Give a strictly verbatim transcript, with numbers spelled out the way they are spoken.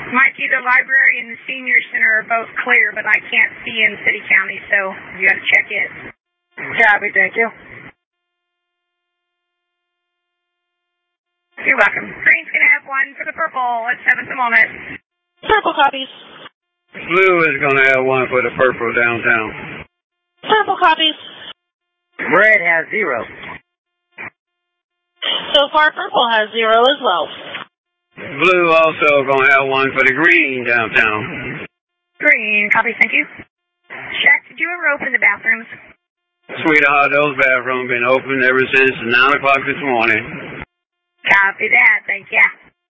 Mikey, the library and the senior center are both clear, but I can't see in City County, so you got to check it. Copy, thank you. You're welcome. Green's going to have one for the purple at seven at the moment. Purple copies. Blue is going to have one for the purple downtown. Purple copies. Red has zero. So far, purple has zero as well. Blue also going to have one for the green downtown. Green, copy, thank you. Shaq, did you ever open the bathrooms? Sweetheart, those bathrooms been open ever since nine o'clock this morning. Copy that, thank you.